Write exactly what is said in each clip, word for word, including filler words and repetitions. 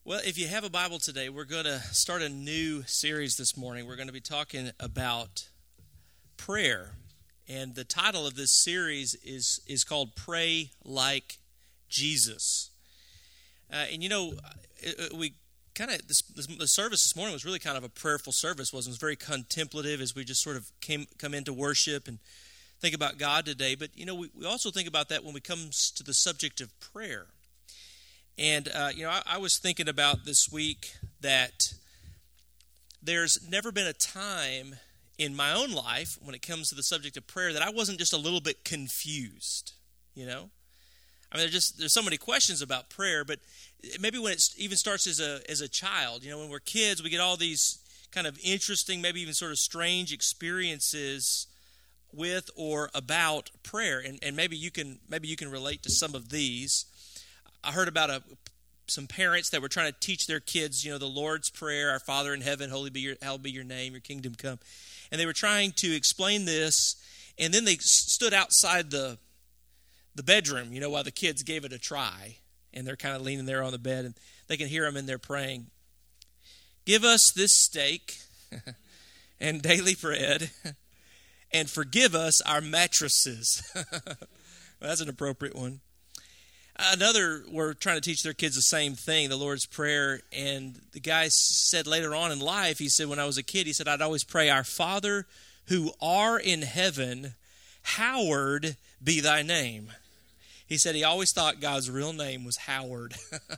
Well, if you have a Bible today, we're going to start a new series this morning. We're going to be talking about prayer. And the title of this series is, is called Pray Like Jesus. Uh, and you know, we kind of, the service this morning was really kind of a prayerful service, wasn't it? It was very contemplative as we just sort of came come into worship and think about God today. But, you know, we, we also think about that when it comes to the subject of prayer. And, uh, you know, I, I was thinking about this week that there's never been a time in my own life when it comes to the subject of prayer that I wasn't just a little bit confused, you know? I mean, there's just there's so many questions about prayer, but maybe when it even starts as a as a child, you know, when we're kids, we get all these kind of interesting, maybe even sort of strange experiences with or about prayer. And, and maybe you can maybe you can relate to some of these. I heard about a, some parents that were trying to teach their kids, you know, the Lord's Prayer, Our Father in heaven, holy be your, hallowed be your name, your kingdom come. And they were trying to explain this, and then they stood outside the the bedroom, you know, while the kids gave it a try. And they're kind of leaning there on the bed, and they can hear them in there praying, "Give us this steak and daily bread, and forgive us our mattresses." Well, that's an appropriate one. Another were trying to teach their kids the same thing, the Lord's Prayer, and the guy said later on in life, he said, when I was a kid, he said, I'd always pray, "Our Father who are in heaven, hallowed be thy name." He said he always thought God's real name was Howard.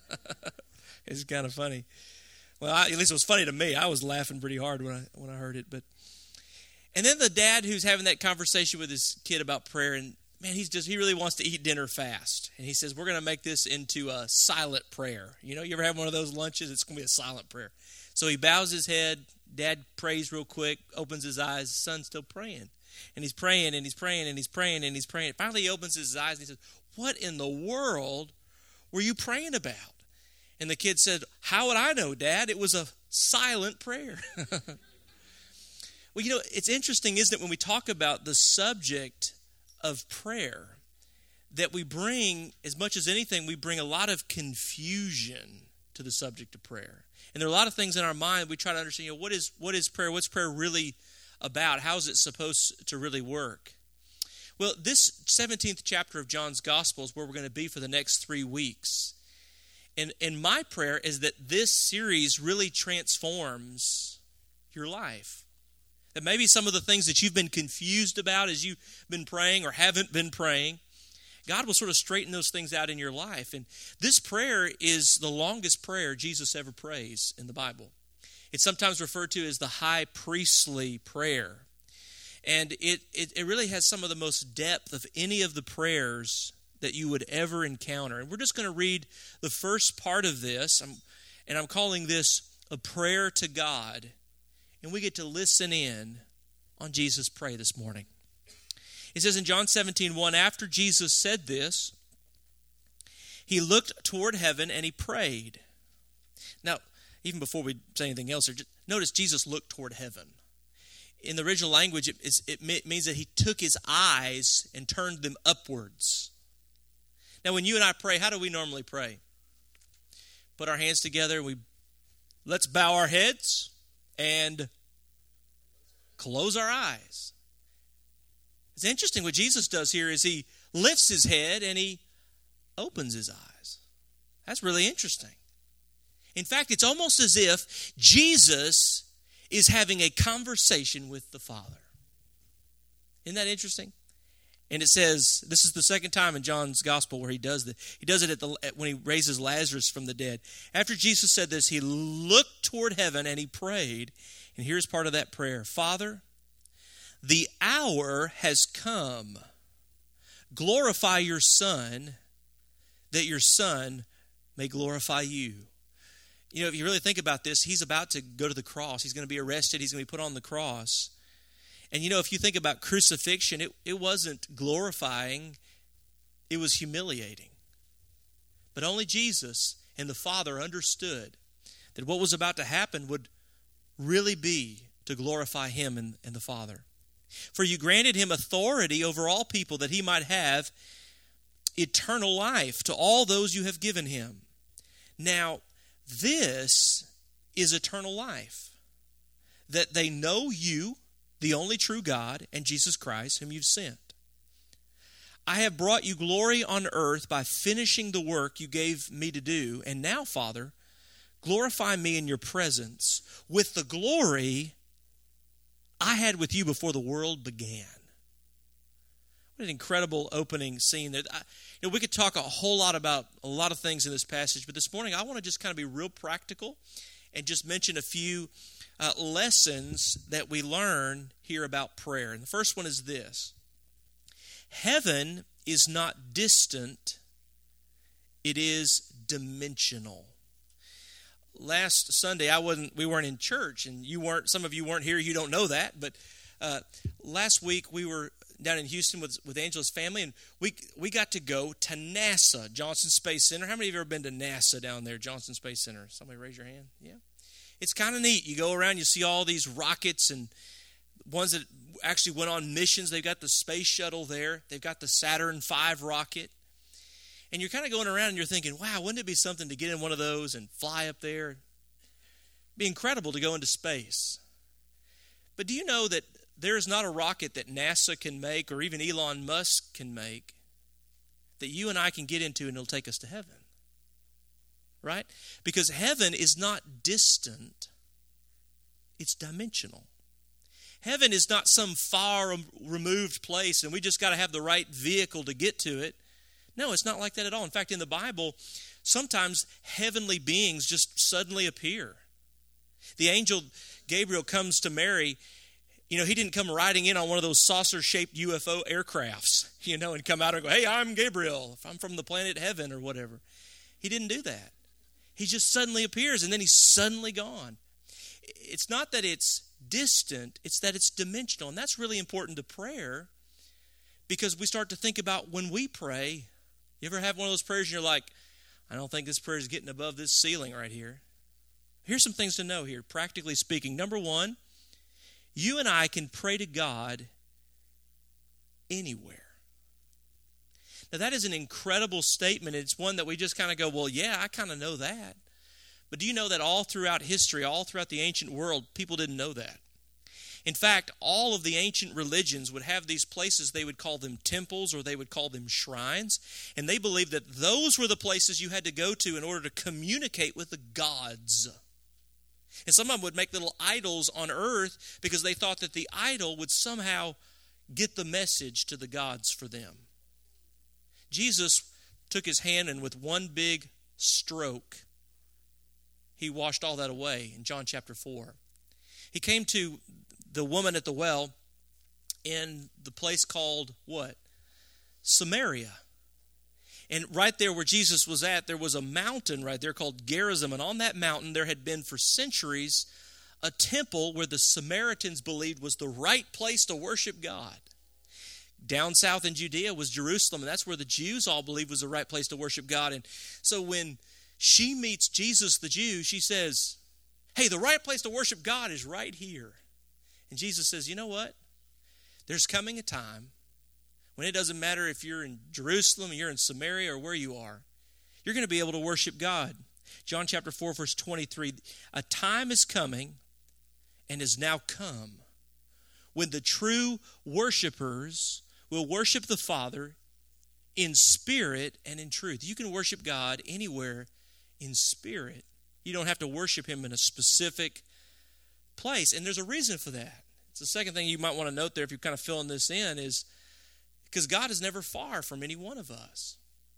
It's kind of funny. Well, I, at least it was funny to me. I was laughing pretty hard when I when I heard it. But and then the dad who's having that conversation with his kid about prayer, and man, he's just he really wants to eat dinner fast. And he says, we're going to make this into a silent prayer. You know, you ever have one of those lunches? It's going to be a silent prayer. So he bows his head. Dad prays real quick, opens his eyes. The son's still praying. And he's praying, and he's praying, and he's praying, and he's praying. Finally, he opens his eyes, and he says, "What in the world were you praying about?" And the kid said, "How would I know, Dad? It was a silent prayer." Well, you know, it's interesting, isn't it, when we talk about the subject of prayer, that we bring, as much as anything, we bring a lot of confusion to the subject of prayer. And there are a lot of things in our mind we try to understand, you know, what is what is prayer? What's prayer really about? How is it supposed to really work? Well, this seventeenth chapter of John's Gospel is where we're going to be for the next three weeks. And, and my prayer is that this series really transforms your life. That maybe some of the things that you've been confused about as you've been praying or haven't been praying, God will sort of straighten those things out in your life. And this prayer is the longest prayer Jesus ever prays in the Bible. It's sometimes referred to as the high priestly prayer. And it, it, it really has some of the most depth of any of the prayers that you would ever encounter. And we're just going to read the first part of this, I'm, and I'm calling this a prayer to God. And we get to listen in on Jesus' pray this morning. It says in John seventeen one, after Jesus said this, he looked toward heaven and he prayed. Now, even before we say anything else, just notice Jesus looked toward heaven. In the original language, it, is, it means that he took his eyes and turned them upwards. Now, when you and I pray, how do we normally pray? Put our hands together, we let's bow our heads and close our eyes. It's interesting what Jesus does here is he lifts his head and he opens his eyes. That's really interesting. In fact, it's almost as if Jesus is having a conversation with the Father. Isn't that interesting? And it says, this is the second time in John's Gospel where he does that. He does it at the, at, when he raises Lazarus from the dead. After Jesus said this, he looked toward heaven and he prayed. And here's part of that prayer. Father, the hour has come. Glorify your Son, that your Son may glorify you. You know, if you really think about this, he's about to go to the cross. He's going to be arrested. He's going to be put on the cross. And, you know, if you think about crucifixion, it, it wasn't glorifying. It was humiliating. But only Jesus and the Father understood that what was about to happen would really be to glorify him and, and the Father. For you granted him authority over all people that he might have eternal life to all those you have given him. Now, This is eternal life, that they know you, the only true God, and Jesus Christ, whom you've sent. I have brought you glory on earth by finishing the work you gave me to do. And now, Father, glorify me in your presence with the glory I had with you before the world began. What an incredible opening scene. That I, you know, we could talk a whole lot about a lot of things in this passage, but this morning I want to just kind of be real practical and just mention a few uh, lessons that we learn here about prayer. And the first one is this. Heaven is not distant, it is dimensional. Last Sunday, I wasn't. We weren't in church, and you weren't. Some of you weren't here. You don't know that. But uh, last week we were down in Houston with with Angela's family, and we we got to go to NASA, Johnson Space Center. How many of you have ever been to NASA down there, Johnson Space Center? Somebody raise your hand. Yeah, it's kind of neat. You go around, you see all these rockets and ones that actually went on missions. They've got the space shuttle there. They've got the Saturn five rocket. And you're kind of going around and you're thinking, wow, wouldn't it be something to get in one of those and fly up there? It'd be incredible to go into space. But do you know that there is not a rocket that NASA can make or even Elon Musk can make that you and I can get into and it'll take us to heaven? Right? Because heaven is not distant. It's dimensional. Heaven is not some far removed place and we just got to have the right vehicle to get to it. No, it's not like that at all. In fact, in the Bible, sometimes heavenly beings just suddenly appear. The angel Gabriel comes to Mary. You know, he didn't come riding in on one of those saucer-shaped U F O aircrafts, you know, and come out and go, hey, I'm Gabriel. I'm from the planet heaven or whatever. He didn't do that. He just suddenly appears and then he's suddenly gone. It's not that it's distant, it's that it's dimensional. And that's really important to prayer because we start to think about when we pray. You ever have one of those prayers and you're like, I don't think this prayer is getting above this ceiling right here. Here's some things to know here, practically speaking. Number one, you and I can pray to God anywhere. Now that is an incredible statement. It's one that we just kind of go, well, yeah, I kind of know that. But do you know that all throughout history, all throughout the ancient world, people didn't know that? In fact, all of the ancient religions would have these places, they would call them temples or they would call them shrines. And they believed that those were the places you had to go to in order to communicate with the gods. And some of them would make little idols on earth because they thought that the idol would somehow get the message to the gods for them. Jesus took his hand and with one big stroke, he washed all that away in John chapter four. He came to the woman at the well in the place called what? Samaria. And right there where Jesus was at, there was a mountain right there called Gerizim. And on that mountain there had been for centuries a temple where the Samaritans believed was the right place to worship God. Down south in Judea was Jerusalem, and that's where the Jews all believed was the right place to worship God. And so when she meets Jesus the Jew, she says, hey, the right place to worship God is right here. And Jesus says, you know what? There's coming a time when it doesn't matter if you're in Jerusalem, you're in Samaria, or where you are. You're going to be able to worship God. John chapter four, verse twenty-three, a time is coming and has now come when the true worshipers will worship the Father in spirit and in truth. You can worship God anywhere in spirit. You don't have to worship him in a specific place. And there's a reason for that. It's the second thing you might want to note there if you're kind of filling this in is because God is never far from any one of us.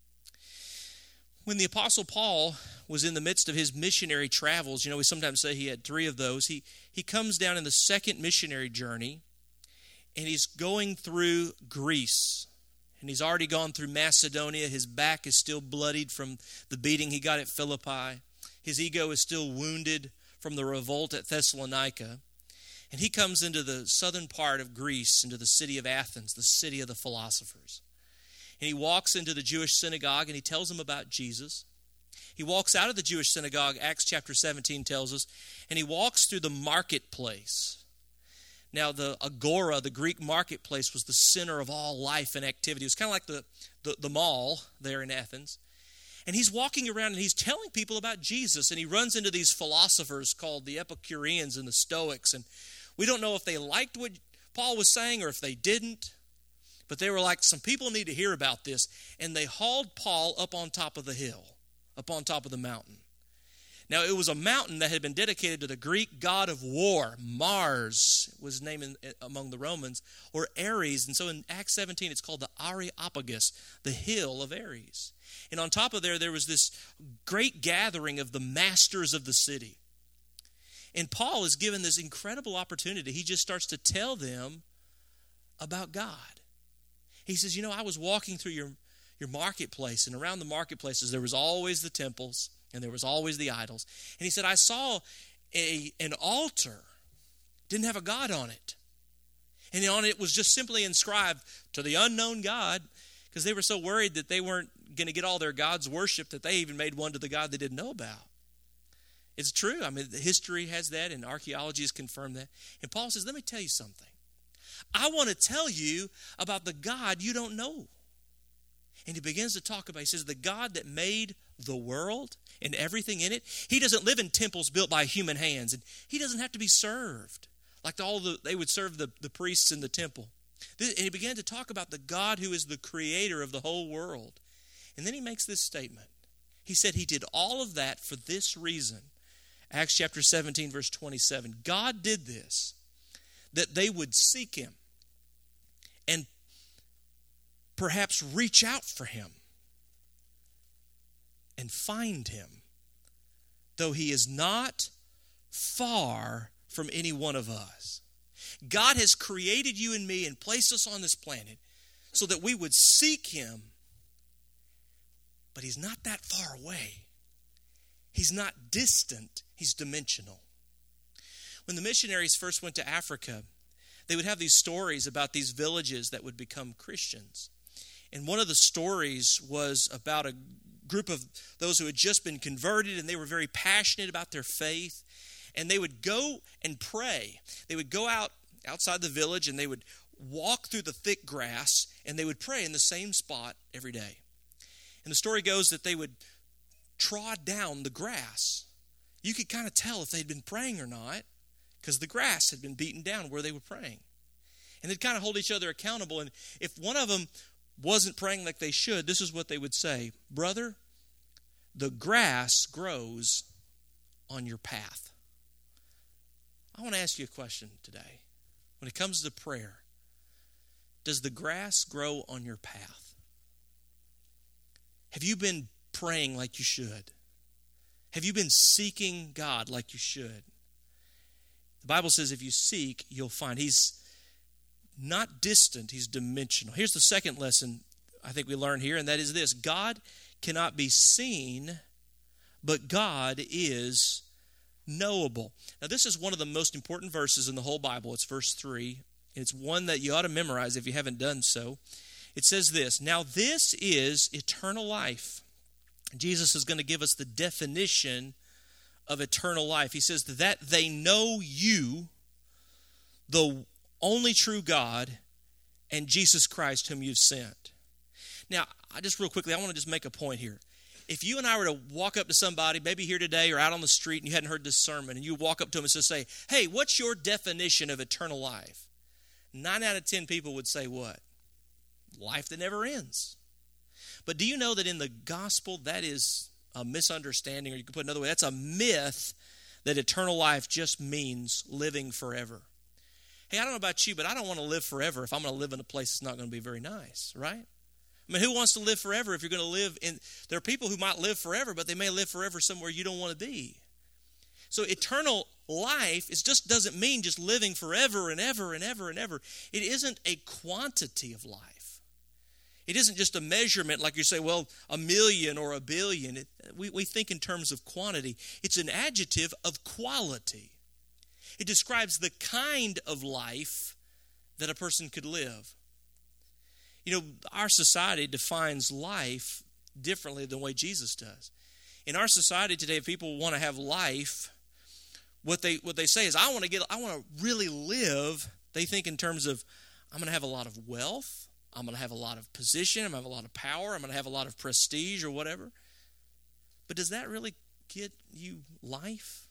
When the Apostle Paul was in the midst of his missionary travels, you know, we sometimes say he had three of those. He, he comes down in the second missionary journey, and he's going through Greece. And he's already gone through Macedonia. His back is still bloodied from the beating he got at Philippi. His ego is still wounded from the revolt at Thessalonica. And he comes into the southern part of Greece, into the city of Athens, the city of the philosophers. And he walks into the Jewish synagogue and he tells them about Jesus. He walks out of the Jewish synagogue, Acts chapter seventeen tells us, and he walks through the marketplace. Now, the agora, the Greek marketplace, was the center of all life and activity. It was kind of like the, the, the mall there in Athens. And he's walking around and he's telling people about Jesus. And he runs into these philosophers called the Epicureans and the Stoics. And we don't know if they liked what Paul was saying or if they didn't. But they were like, some people need to hear about this. And they hauled Paul up on top of the hill, up on top of the mountain. Now, it was a mountain that had been dedicated to the Greek god of war. Mars was named in, among the Romans, or Ares. And so in Acts seventeen, it's called the Areopagus, the hill of Ares. And on top of there, there was this great gathering of the masters of the city. And Paul is given this incredible opportunity. He just starts to tell them about God. He says, you know, I was walking through your, your marketplace, and around the marketplaces, there was always the temples, and there was always the idols. And he said, I saw a, an altar, didn't have a God on it. And on it was just simply inscribed, to the unknown God, because they were so worried that they weren't going to get all their gods worshiped that they even made one to the God they didn't know about. It's true. I mean, history has that, and archaeology has confirmed that. And Paul says, let me tell you something. I want to tell you about the God you don't know. And he begins to talk about, he says, the God that made the world and everything in it, he doesn't live in temples built by human hands, and he doesn't have to be served like all the they would serve the, the priests in the temple. And he began to talk about the God who is the creator of the whole world. And then he makes this statement. He said he did all of that for this reason. Acts chapter seventeen, verse twenty-seven. God did this, that they would seek him and perhaps reach out for him and find him, though he is not far from any one of us. God has created you and me and placed us on this planet so that we would seek him, but he's not that far away. He's not distant, he's dimensional. When the missionaries first went to Africa, they would have these stories about these villages that would become Christians. And one of the stories was about a group of those who had just been converted, and they were very passionate about their faith. And they would go and pray. They would go out outside the village, and they would walk through the thick grass, and they would pray in the same spot every day. And the story goes that they would trod down the grass. You could kind of tell if they'd been praying or not, because the grass had been beaten down where they were praying. And they'd kind of hold each other accountable. And if one of them wasn't praying like they should, this is what they would say: brother, the grass grows on your path. I want to ask you a question today. When it comes to prayer, does the grass grow on your path? Have you been praying like you should? Have you been seeking God like you should? The Bible says if you seek, you'll find. He's not distant, he's dimensional. Here's the second lesson I think we learn here, and that is this: God cannot be seen, but God is knowable. Now, this is one of the most important verses in the whole Bible. It's verse three. It's one that you ought to memorize if you haven't done so. It says this: now this is eternal life. Jesus is going to give us the definition of eternal life. He says that they know you, the only true God, and Jesus Christ whom you've sent. Now, I just real quickly, I want to just make a point here. If you and I were to walk up to somebody, maybe here today or out on the street, and you hadn't heard this sermon, and you walk up to them and just say, hey, what's your definition of eternal life? Nine out of ten people would say what? Life that never ends. But do you know that in the gospel, that is a misunderstanding, or you could put it another way, that's a myth, that eternal life just means living forever. Hey, I don't know about you, but I don't want to live forever if I'm going to live in a place that's not going to be very nice, right? I mean, who wants to live forever if you're going to live in... There are people who might live forever, but they may live forever somewhere you don't want to be. So eternal life is just doesn't mean just living forever and ever and ever and ever. It isn't a quantity of life. It isn't just a measurement like you say, well, a million or a billion. It, we, we think in terms of quantity. It's an adjective of quality. It describes the kind of life that a person could live. You know, our society defines life differently than the way Jesus does. In our society today, if people want to have life, what they what they say is, I want to get, I want to really live. They think in terms of, I'm going to have a lot of wealth, I'm going to have a lot of position, I'm going to have a lot of power, I'm going to have a lot of prestige or whatever. But does that really get you life?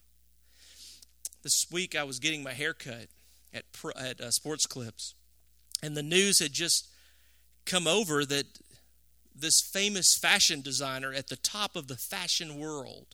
This week I was getting my hair cut at, at uh, Sports Clips, and the news had just come over that this famous fashion designer at the top of the fashion world,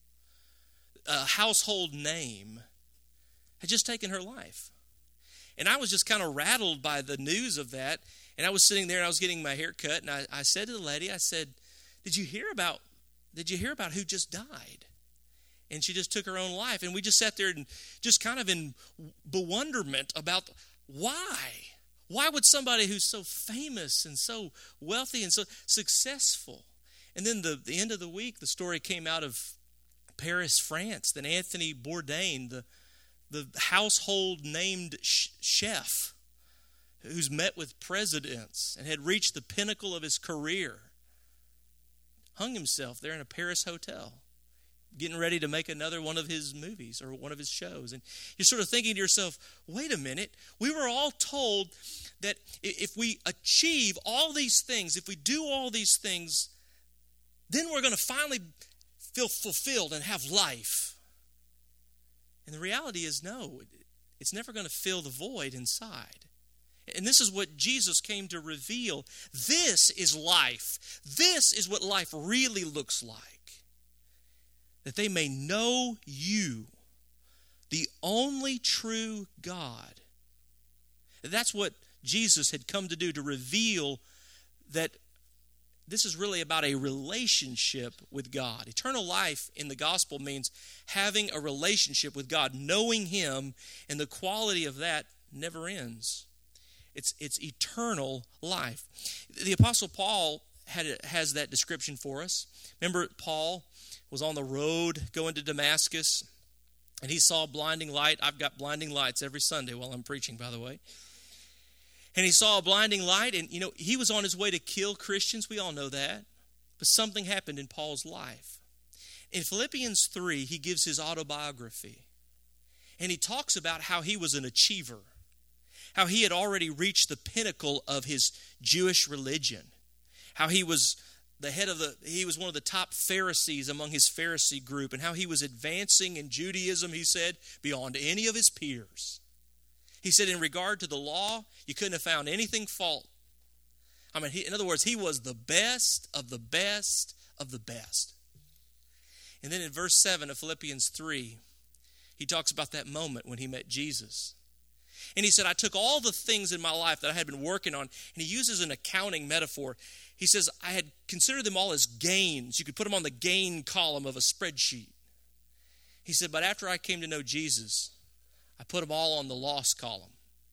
a household name, had just taken her life. And I was just kind of rattled by the news of that. And I was sitting there and I was getting my hair cut, and I, I said to the lady, I said, Did you hear about did you hear about who just died? And she just took her own life. And we just sat there and just kind of in bewilderment about why? Why would somebody who's so famous and so wealthy and so successful? And then the, the end of the week, the story came out of Paris, France, that Anthony Bourdain, the, the household named sh- chef, who's met with presidents and had reached the pinnacle of his career, hung himself there in a Paris hotel, getting ready to make another one of his movies or one of his shows. And you're sort of thinking to yourself, wait a minute, we were all told that if we achieve all these things, if we do all these things, then we're going to finally feel fulfilled and have life. And the reality is, no, it's never going to fill the void inside. And this is what Jesus came to reveal. This is life. This is what life really looks like. That they may know you, the only true God. That's what Jesus had come to do, to reveal that this is really about a relationship with God. Eternal life in the gospel means having a relationship with God, knowing Him, and the quality of that never ends. It's it's eternal life. The Apostle Paul had has that description for us. Remember, Paul was on the road going to Damascus, and he saw a blinding light. I've got blinding lights every Sunday while I'm preaching, by the way. And he saw a blinding light, and, you know, he was on his way to kill Christians. We all know that. But something happened in Paul's life. In Philippians three, he gives his autobiography. And he talks about how he was an achiever, how he had already reached the pinnacle of his Jewish religion, how he was the head of the, he was one of the top Pharisees among his Pharisee group, and how he was advancing in Judaism, he said, beyond any of his peers. He said, in regard to the law, you couldn't have found anything fault. I mean, he, in other words, he was the best of the best of the best. And then in verse seven of Philippians three, he talks about that moment when he met Jesus. And he said, I took all the things in my life that I had been working on, and he uses an accounting metaphor. He says, I had considered them all as gains. You could put them on the gain column of a spreadsheet. He said, but after I came to know Jesus, I put them all on the loss column.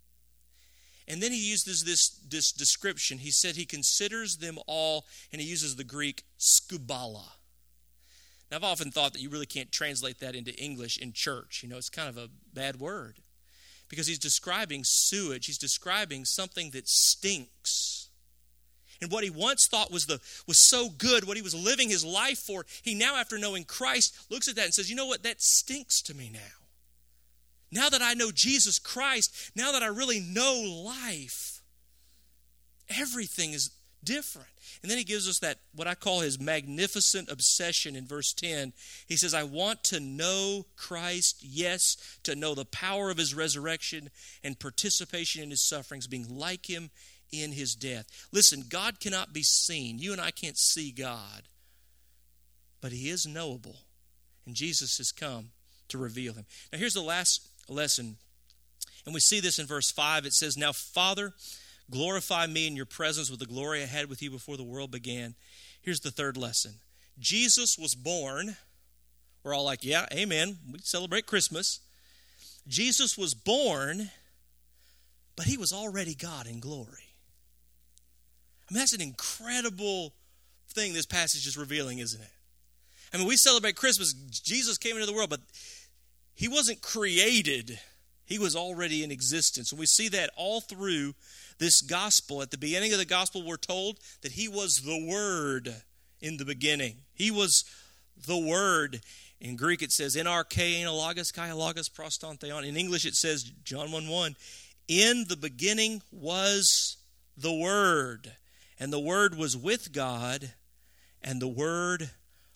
And then he uses this, this description. He said he considers them all, and he uses the Greek skubala. Now, I've often thought that you really can't translate that into English in church. You know, it's kind of a bad word. Because he's describing sewage. He's describing something that stinks. And what he once thought was the was so good, what he was living his life for, he now, after knowing Christ, looks at that and says, you know what, that stinks to me now. Now that I know Jesus Christ, now that I really know life, everything is different. And then he gives us that, what I call his magnificent obsession in verse ten. He says, I want to know Christ, yes, to know the power of his resurrection and participation in his sufferings, being like him in his death. Listen, God cannot be seen. You and I can't see God, but he is knowable. And Jesus has come to reveal him. Now here's the last lesson. And we see this in verse five. It says, now, Father, glorify me in your presence with the glory I had with you before the world began. Here's the third lesson. Jesus was born. We're all like, yeah, amen. We celebrate Christmas. Jesus was born, but he was already God in glory. I mean, that's an incredible thing this passage is revealing, isn't it? I mean, we celebrate Christmas. Jesus came into the world, but he wasn't created. He was already in existence. And we see that all through this gospel. At the beginning of the gospel, we're told that he was the Word in the beginning. He was the Word. In Greek, it says, NRK, analogos, kai logos, proston theon. In English, it says, John one one, in the beginning was the Word, and the Word was with God, and the Word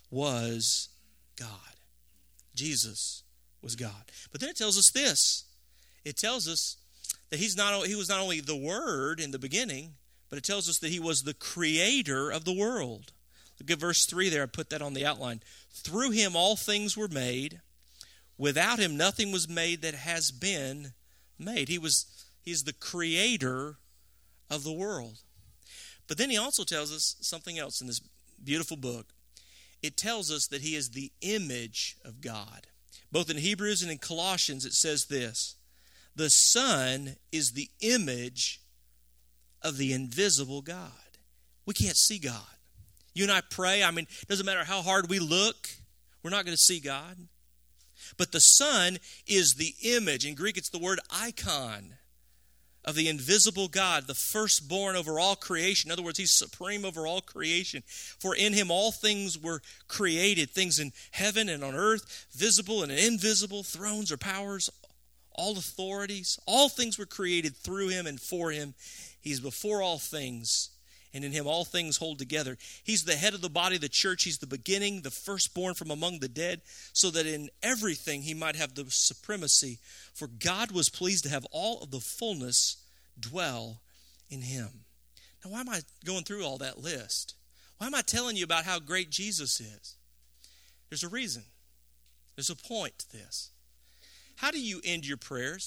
was God. Jesus was God. But then it tells us this. It tells us that he's not, he was not only the Word in the beginning, but it tells us that he was the creator of the world. Look at verse three there. I put that on the outline. Through him all things were made. Without him nothing was made that has been made. He was he's the creator of the world. But then he also tells us something else in this beautiful book. It tells us that he is the image of God. Both in Hebrews and in Colossians it says this: the Son is the image of the invisible God. We can't see God. You and I pray, I mean, it doesn't matter how hard we look, we're not going to see God. But the Son is the image. In Greek, it's the word icon of the invisible God, the firstborn over all creation. In other words, he's supreme over all creation. For in him all things were created, things in heaven and on earth, visible and invisible, thrones or powers, all authorities. All things were created through him and for him. He's before all things, and in him all things hold together. He's the head of the body of the church. He's the beginning, the firstborn from among the dead, so that in everything he might have the supremacy. For God was pleased to have all of the fullness dwell in him. Now, why am I going through all that list? Why am I telling you about how great Jesus is? There's a reason. There's a point to this. How do you end your prayers?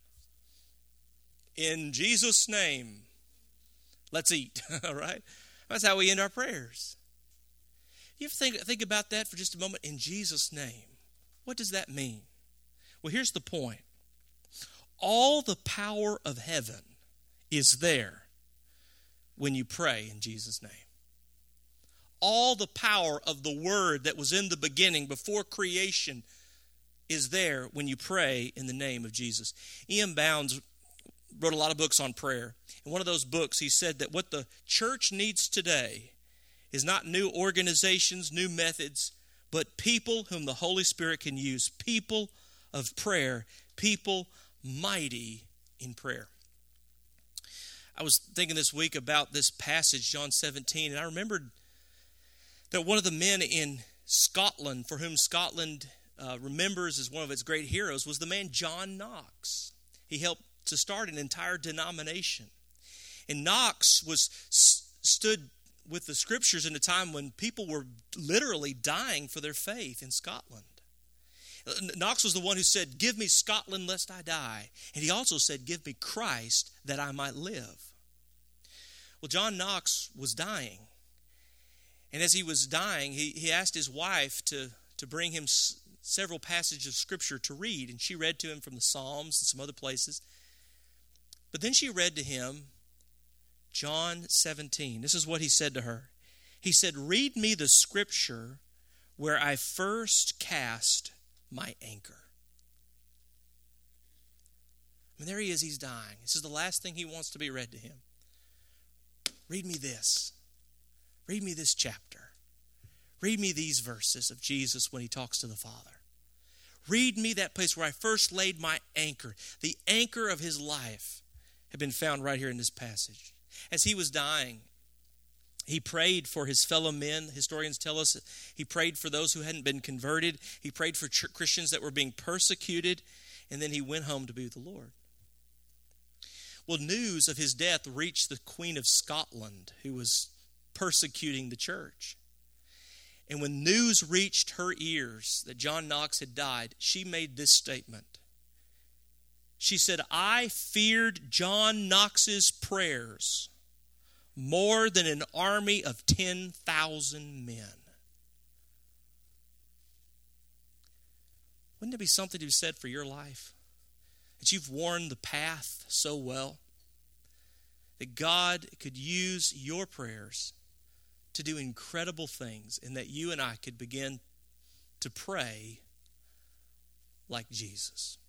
In Jesus' name, let's eat, all right? That's how we end our prayers. You ever think, think about that for just a moment? In Jesus' name. What does that mean? Well, here's the point. All the power of heaven is there when you pray in Jesus' name. All the power of the Word that was in the beginning before creation is there when you pray in the name of Jesus. E M Bounds wrote a lot of books on prayer. In one of those books, he said that what the church needs today is not new organizations, new methods, but people whom the Holy Spirit can use. People of prayer. People mighty in prayer. I was thinking this week about this passage, John seventeen, and I remembered that one of the men in Scotland, for whom Scotland uh, remembers as one of its great heroes, was the man John Knox. He helped to start an entire denomination. And Knox was stood with the scriptures in a time when people were literally dying for their faith in Scotland. Knox was the one who said, "Give me Scotland lest I die." And he also said, "Give me Christ that I might live." Well, John Knox was dying. And as he was dying, he, he asked his wife to, to bring him s- several passages of scripture to read. And she read to him from the Psalms and some other places. But then she read to him John seventeen. This is what he said to her. He said, "Read me the scripture where I first cast my anchor." I mean, there he is, he's dying. This is the last thing he wants to be read to him. Read me this. Read me this chapter. Read me these verses of Jesus when he talks to the Father. Read me that place where I first laid my anchor. The anchor of his life had been found right here in this passage. As he was dying, he prayed for his fellow men. Historians tell us he prayed for those who hadn't been converted. He prayed for ch- Christians that were being persecuted. And then he went home to be with the Lord. Well, news of his death reached the Queen of Scotland, who was persecuting the church. And when news reached her ears that John Knox had died, she made this statement. She said, "I feared John Knox's prayers more than an army of ten thousand men." Wouldn't it be something to be said for your life? That you've worn the path so well that God could use your prayers to do incredible things, and that you and I could begin to pray like Jesus.